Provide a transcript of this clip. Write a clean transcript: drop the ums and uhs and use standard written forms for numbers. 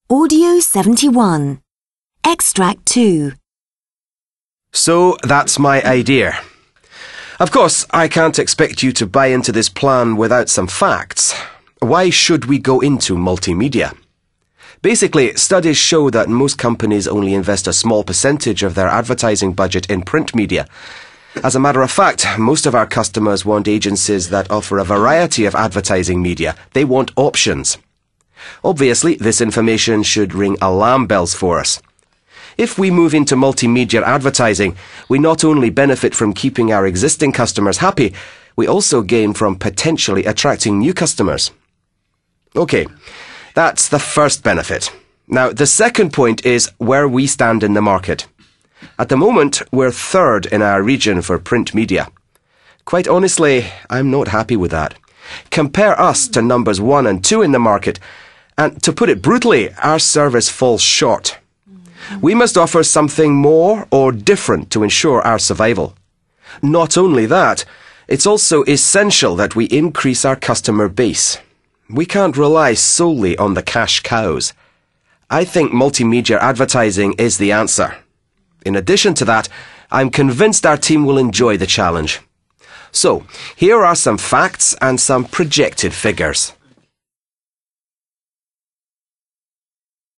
Audio 71. Extract 2. So that's my idea. Of course, I can't expect you to buy into this plan without some facts. Why should we go into multimedia? Basically, studies show that most companies only invest a small percentage of their advertising budget in print media. As a matter of fact, most of our customers want agencies that offer a variety of advertising media. They want options. Obviously, this information should ring alarm bells for us. If we move into multimedia advertising, we not only benefit from keeping our existing customers happy, we also gain from potentially attracting new customers. Okay, that's the first benefit. Now, the second point is where we stand in the market. At the moment, we're third in our region for print media. Quite honestly, I'm not happy with that. Compare us to numbers 1 and 2 in the market, and to put it brutally, our service falls short. We must offer something more or different to ensure our survival. Not only that, it's also essential that we increase our customer base. We can't rely solely on the cash cows. I think multimedia advertising is the answer. In addition to that, I'm convinced our team will enjoy the challenge. So, here are some facts and some projected figures.